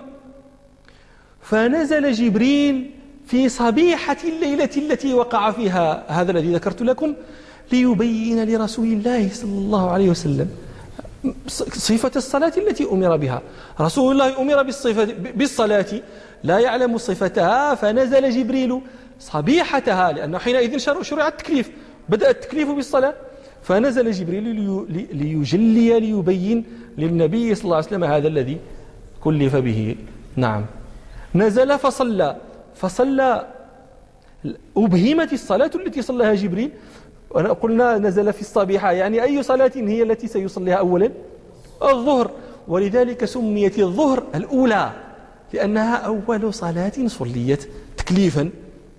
فنزل جبريل في صبيحة الليلة التي وقع فيها هذا الذي ذكرت لكم، ليبين لرسول الله صلى الله عليه وسلم صفة الصلاة التي أمر بها. رسول الله أمر بالصلاة لا يعلم صفتها، فنزل جبريل صبيحتها، لأنه حينئذ شرع التكليف، بدأ التكليف بالصلاة، فنزل جبريل ليجلي ليبين للنبي صلى الله عليه وسلم هذا الذي كلف به. نعم، نزل فصلى فصلى أبهمت الصلاة التي صلىها جبريل، قلنا نزل في الصبيحة، يعني أي صلاة هي التي سيصليها أولا؟ الظهر، ولذلك سميت الظهر الأولى لأنها أول صلاة صليت تكليفا.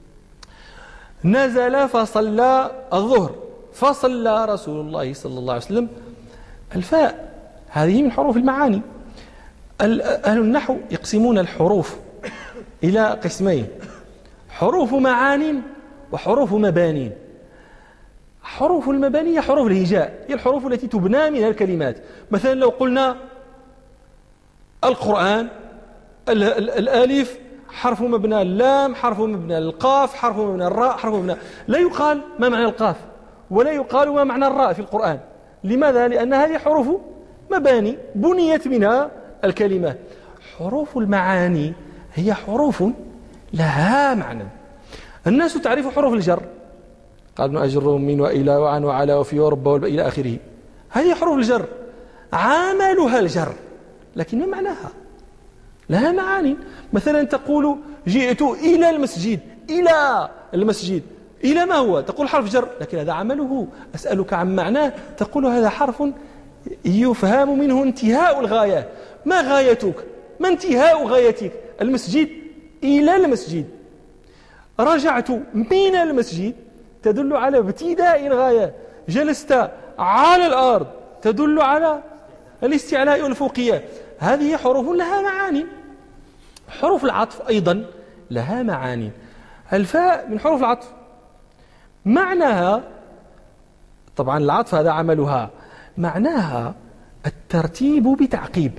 نزل فصلى الظهر، فصلى رسول الله صلى الله عليه وسلم. الفاء هذه من حروف المعاني. أهل النحو يقسمون الحروف إلى قسمين: حروف معان وحروف مبانين. حروف المباني هي حروف الهجاء، هي الحروف التي تبنى منها الكلمات. مثلا لو قلنا القرآن، الألف حرف مبنى، اللام حرف مبنى، القاف حرف مبنى، الراء حرف مبنى، لا يقال ما معنى القاف ولا يقال ما معنى الراء في القرآن. لماذا؟ لأن هذه حروف مباني بنيت منها الكلمة. حروف المعاني هي حروف لها معنى. الناس تعرف حروف الجر، قال ابن أجر من وإلى وعن وعلى وفي ورب إلى آخره، هذه حروف الجر عاملها الجر، لكن ما معناها؟ لها معاني. مثلا تقول جئت إلى المسجد، إلى المسجد، إلى ما هو؟ تقول حرف جر، لكن هذا عمله. أسألك عن معناه، تقول هذا حرف يفهم منه انتهاء الغاية. ما غايتك؟ ما انتهاء غايتك؟ المسجد، إلى المسجد. رجعت من المسجد تدل على ابتداء الغاية. جلست على الأرض تدل على الاستعلاء والفوقية. هذه حروف لها معاني. حروف العطف أيضا لها معاني. الفاء من حروف العطف، معناها طبعا العطف هذا عملها، معناها الترتيب بتعقيب.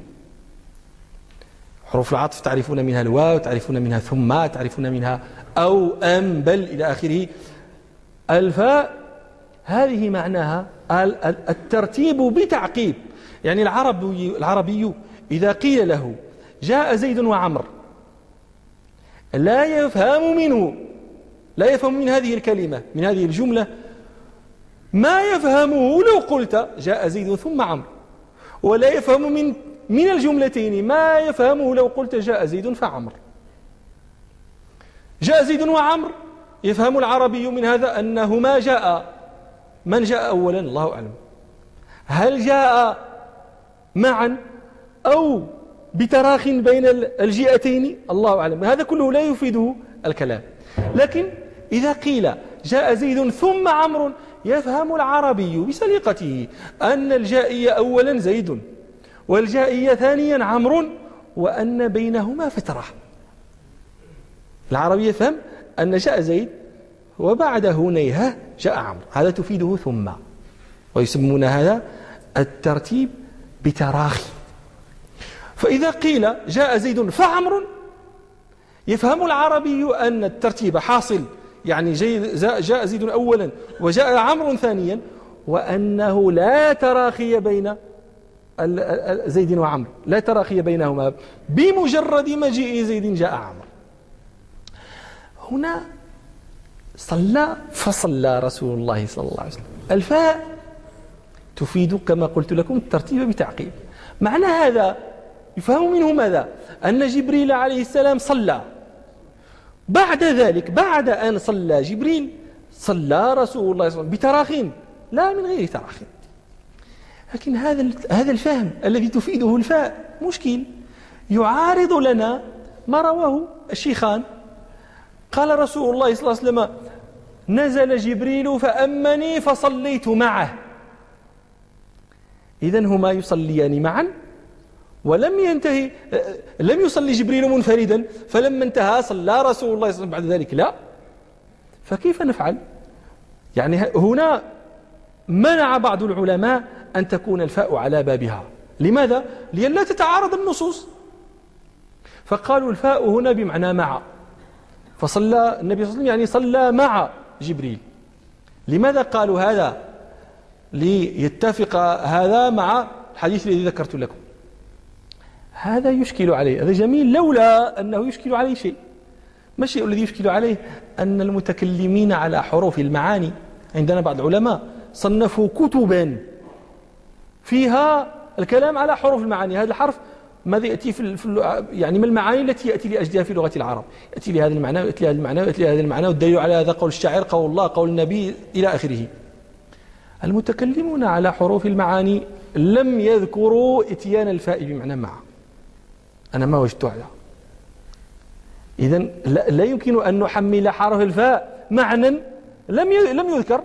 حروف العطف تعرفون منها الواو، تعرفون منها ثم، تعرفون منها أو أم بل إلى آخره. الفاء هذه معناها الترتيب بتعقيب. يعني العربي, العربي إذا قيل له جاء زيد وعمر لا يفهم منه لا يفهم من هذه الكلمة، من هذه الجملة، ما يفهمه لو قلت جاء زيد ثم عمرو، ولا يفهم من من الجملتين ما يفهمه لو قلت جاء زيد فعمر. جاء زيد وعمر يفهم العربي من هذا أنهما جاء. من جاء أولا؟ الله أعلم. هل جاء معا أو بتراخ بين الجئتين؟ الله أعلم. هذا كله لا يفيده الكلام. لكن إذا قيل جاء زيد ثم عمرو يفهم العربي بسليقته أن الجائي أولا زيد والجائي ثانيا عمرو وأن بينهما فترة. العربي يفهم أن جاء زيد وبعده نيهة جاء عمرو، هذا تفيده ثم، ويسمون هذا الترتيب بتراخي. فإذا قيل جاء زيد فعمرو يفهم العربي أن الترتيب حاصل، يعني جاء زيد أولا وجاء عمرو ثانيا، وأنه لا تراخي بين زيد وعمرو، لا تراخي بينهما، بمجرد مجيء زيد جاء عمرو. هنا صلى فصلى رسول الله صلى الله عليه وسلم. الفاء تفيد كما قلت لكم الترتيب بتعقيب. معنى هذا يفهم منه ماذا؟ أن جبريل عليه السلام صلى. بعد ذلك بعد أن صلى جبريل صلى رسول الله صلى الله عليه وسلم بتراخين، لا من غير تراخين. لكن هذا هذا الفهم الذي تفيده الفاء مشكل، يعارض لنا ما رواه الشيخان. قال رسول الله صلى الله عليه وسلم: نزل جبريل فأمني فصليت معه. إذن هما يصليان معا، ولم ينتهي، لم يصلي جبريل منفردا فلما انتهى صلى رسول الله صلى الله عليه وسلم بعد ذلك، لا. فكيف نفعل؟ يعني هنا منع بعض العلماء أن تكون الفاء على بابها. لماذا؟ لئلا تتعارض النصوص. فقالوا الفاء هنا بمعنى مع، فصلى النبي صلى الله عليه وسلم يعني صلى مع جبريل. لماذا قالوا هذا؟ ليتفق هذا مع الحديث الذي ذكرت لكم. هذا يشكل عليه، هذا جميل، لولا أنه يشكل عليه شيء. ما الشيء الذي يشكل عليه؟ أن المتكلمين على حروف المعاني عندنا بعض العلماء صنفوا كتبا فيها الكلام على حروف المعاني. هذا الحرف ماذا يأتي في, في يعني ما المعاني التي يأتي لأجلها في لغة العرب؟ يأتي لهذا المعنى ويأتي لهذا المعنى ويأتي لهذا المعنى، والدليل على هذا قول الشاعر، قول الله، قول النبي، إلى آخره. المتكلمون على حروف المعاني لم يذكروا اتيان الفاء بمعنى مع، أنا ما وجدت هذا. إذن لا يمكن أن نحمل حرف الفاء معنى لم لم يذكر.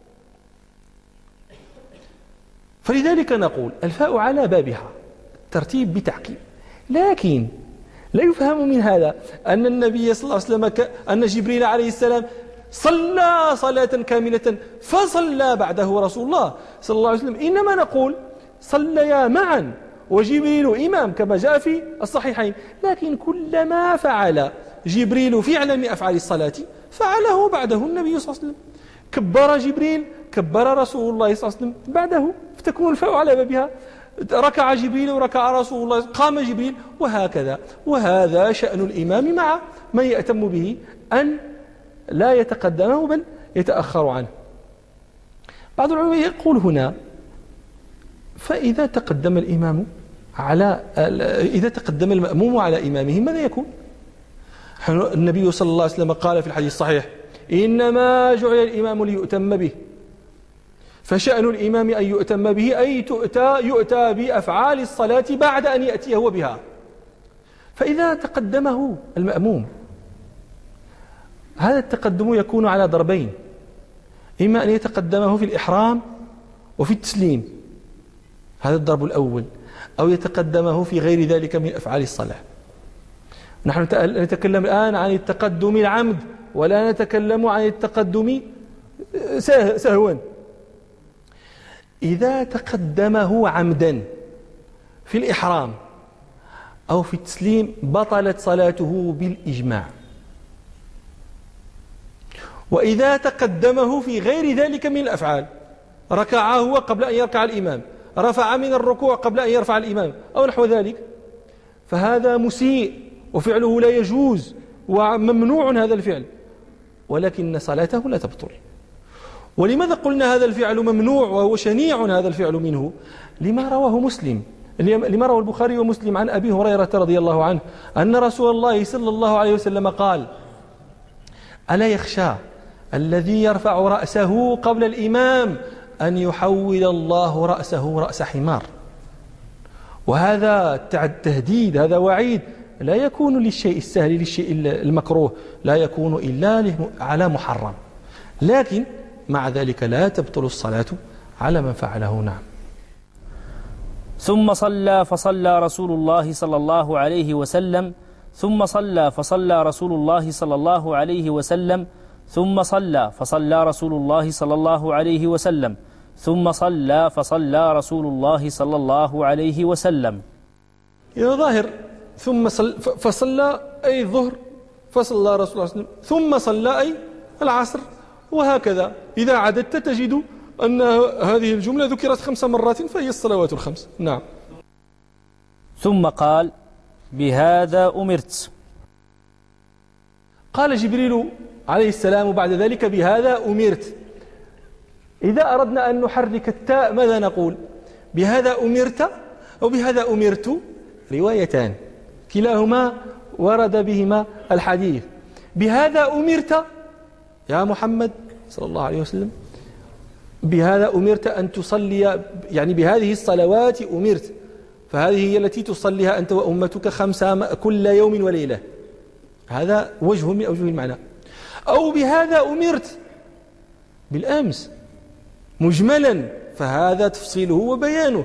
فلذلك نقول الفاء على بابها ترتيب بتعقيب، لكن لا يفهم من هذا أن النبي صلى الله عليه وسلم ك... أن جبريل عليه السلام صلى صلاة كاملة فصلى بعده رسول الله صلى الله عليه وسلم. إنما نقول صليا معا وجبريل إمام كما جاء في الصحيحين، لكن كلما فعل جبريل فعلا من أفعال الصلاة فعله بعده النبي صلى الله عليه وسلم. كبر جبريل كبر رسول الله صلى الله عليه وسلم بعده، فتكون الفاء على بابها. ركع جبريل وركع رسول الله، قام جبريل، وهكذا. وهذا شأن الإمام مع من يأتم به، أن لا يتقدمه بل يتأخر عنه. بعض العلماء يقول هنا: فإذا تقدم الإمام على إذا تقدم المأموم على إمامه ماذا يكون؟ النبي صلى الله عليه وسلم قال في الحديث الصحيح: إنما جعل الإمام ليؤتم به، فشأن الإمام أن يؤتم به، أي تؤتى يؤتى بأفعال الصلاة بعد أن يأتي هو بها. فإذا تقدمه المأموم، هذا التقدم يكون على ضربين: إما أن يتقدمه في الإحرام وفي التسليم، هذا الضرب الأول، أو يتقدمه في غير ذلك من أفعال الصلاة. نحن نتكلم الآن عن التقدم العمد، ولا نتكلم عن التقدم سهوا. إذا تقدمه عمدا في الإحرام أو في التسليم بطلت صلاته بالإجماع. وإذا تقدمه في غير ذلك من الأفعال، ركع هو قبل أن يركع الإمام، رفع من الركوع قبل أن يرفع الإمام أو نحو ذلك، فهذا مسيء وفعله لا يجوز وممنوع هذا الفعل، ولكن صلاته لا تبطل. ولماذا قلنا هذا الفعل ممنوع وهو شنيع هذا الفعل منه؟ لما رواه مسلم، لما رواه البخاري ومسلم عن أبي هريرة رضي الله عنه أن رسول الله صلى الله عليه وسلم قال: ألا يخشى الذي يرفع رأسه قبل الإمام أن يحول الله رأسه رأس حمار. وهذا تهديد، هذا وعيد لا يكون للشيء السهل، للشيء المكروه، لا يكون إلا على محرم، لكن مع ذلك لا تبطل الصلاة على من فعله. نعم. ثم صلى فصلى رسول الله صلى الله عليه وسلم ثم صلى فصلى رسول الله صلى الله عليه وسلم ثم صلى فصلى رسول الله صلى الله عليه وسلم ثم صلى فصلى رسول الله صلى الله عليه وسلم. يا ظاهر ثم صلى فصلى أي الظهر، فصلى رسول الله صلى الله عليه وسلم، ثم صلى أي العصر، وهكذا. إذا عددت تجد أن هذه الجملة ذكرت خمس مرات فهي الصلوات الخمس. نعم. ثم قال: بهذا أمرت. قال جبريل عليه السلام بعد ذلك: بهذا أمرت. إذا أردنا أن نحرك التاء ماذا نقول؟ بهذا أمرت أو بهذا أمرت؟ روايتان كلاهما ورد بهما بهذا أمرت أن تصلي، يعني بهذه الصلوات أمرت، فهذه هي التي تصليها أنت وأمتك خمسة كل يوم وليلة. هذا وجه من أوجه المعنى. أو بهذا أمرت بالأمس مجملا، فهذا تفصيله وبيانه.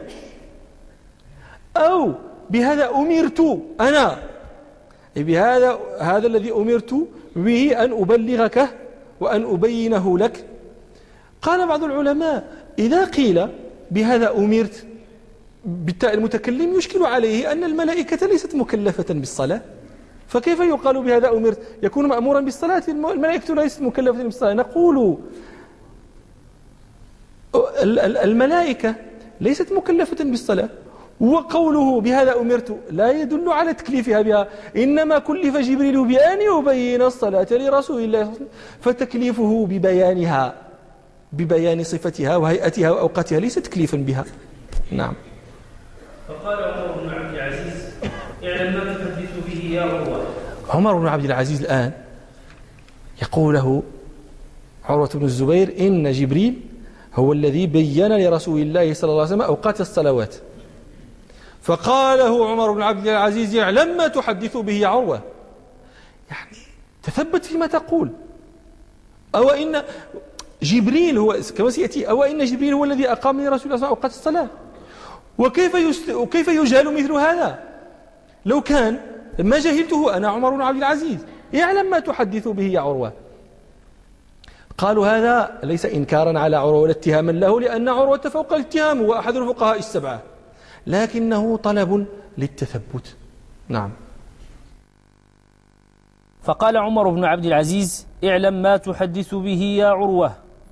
أو بهذا أمرت أنا، بهذا هذا الذي أمرت به أن أبلغك وأن أبينه لك. قال بعض العلماء إذا قيل بهذا أمرت بالتاء المتكلم يشكل عليه أن الملائكة ليست مكلفة بالصلاة، فكيف يقال بهذا أمرت؟ يكون مأمورا بالصلاة، الملائكة ليست مكلفة بالصلاة. نقول الملائكة ليست مكلفة بالصلاة، وقوله بهذا أمرت لا يدل على تكليفها بها، إنما كلف جبريل بأن يبين الصلاة لرسول الله، فتكليفه ببيانها، ببيان صفتها وهيئتها وأوقاتها، ليس تكليفا بها. نعم. فقال عمر بن عبد العزيز اعلم ما تحدث به يا عروة. عمر بن عبد العزيز الآن يقول له عروة بن الزبير إن جبريل هو الذي بين لرسول الله صلى الله عليه وسلم أوقات الصلوات. فقال له عمر بن عبد العزيز اعلم ما تحدث به يا عروة، يعني تثبت فيما تقول. أو إن جبريل هو كما سيأتي، أو إن جبريل هو الذي أقام لرسول الله صلى الله عليه وسلم أوقات الصلاة، وكيف يست... وكيف يجهل مثل هذا؟ لو كان ما جهلته أنا عمر بن عبد العزيز، اعلم ما تحدث به يا عروة. قالوا هذا ليس إنكارا على عروة ولا اتهاما له، لأن عروة فوق الاتهام، هو أحد الفقهاء السبعة، لكنه طلب للتثبت. نعم. فقال عمر بن عبد العزيز اعلم ما تحدث به يا عروة،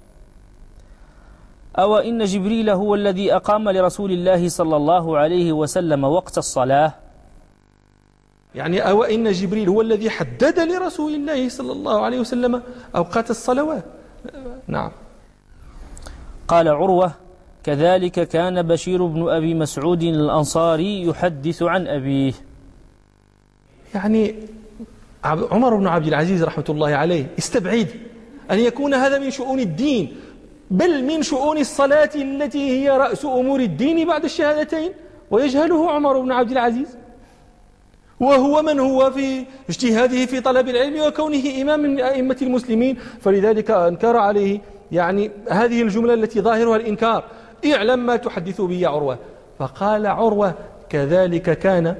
أو إن جبريل هو الذي أقام لرسول الله صلى الله عليه وسلم وقت الصلاة، يعني أو إن جبريل هو الذي حدد لرسول الله صلى الله عليه وسلم أوقات الصلوات. نعم. قال عروة كذلك كان بشير بن أبي مسعود الأنصاري يحدث عن أبيه. يعني عمر بن عبد العزيز رحمة الله عليه استبعد أن يكون هذا من شؤون الدين، بل من شؤون الصلاة التي هي رأس أمور الدين بعد الشهادتين، ويجهله عمر بن عبد العزيز، وهو من هو في اجتهاده في طلب العلم وكونه إمام من أئمة المسلمين، فلذلك أنكر عليه يعني هذه الجملة التي ظاهرها الإنكار، اعلم ما تحدث به يا عروة. فقال عروة كذلك كان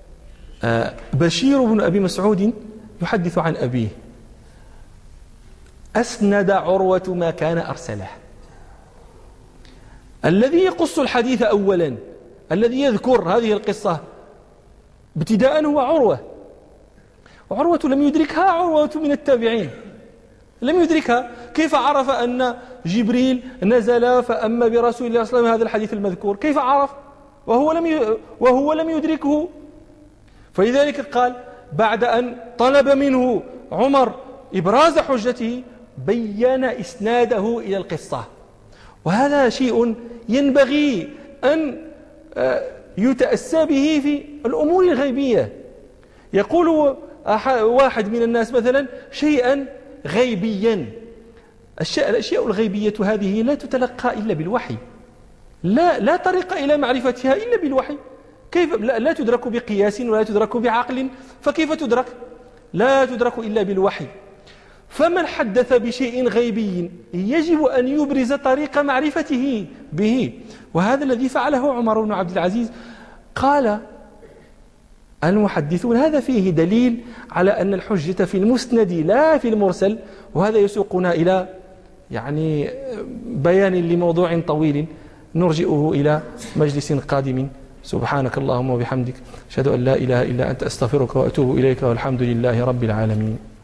بشير بن أبي مسعود يحدث عن أبيه. أسند عروة ما كان أرسله. الذي يقص الحديث أولا، الذي يذكر هذه القصة ابتداء هو عروة، وعروة لم يدركها، عروة من التابعين لم يدركها. كيف عرف أن جبريل نزل فأما برسول الله صلى الله عليه وسلم هذا الحديث المذكور؟ كيف عرف وهو لم وهو لم يدركه؟ فلذلك قال بعد أن طلب منه عمر إبراز حجته بين إسناده إلى القصة. وهذا شيء ينبغي أن يتأسى به في الأمور الغيبية. يقول واحد من الناس مثلا شيئا غيبيا، الأشياء الغيبية هذه لا تتلقى إلا بالوحي، لا لا طريق إلى معرفتها إلا بالوحي. كيف لا, لا تدرك بقياس ولا تدرك بعقل، فكيف تدرك؟ لا تدرك إلا بالوحي. فمن حدث بشيء غيبي يجب أن يبرز طريق معرفته به، وهذا الذي فعله عمر بن عبد العزيز. قال المحدثون هذا فيه دليل على أن الحجة في المسند لا في المرسل، وهذا يسوقنا إلى يعني بيان لموضوع طويل نرجئه إلى مجلس قادم. سبحانك اللهم وبحمدك أشهد أن لا إله إلا أنت أستغفرك وأتوب إليك، والحمد لله رب العالمين.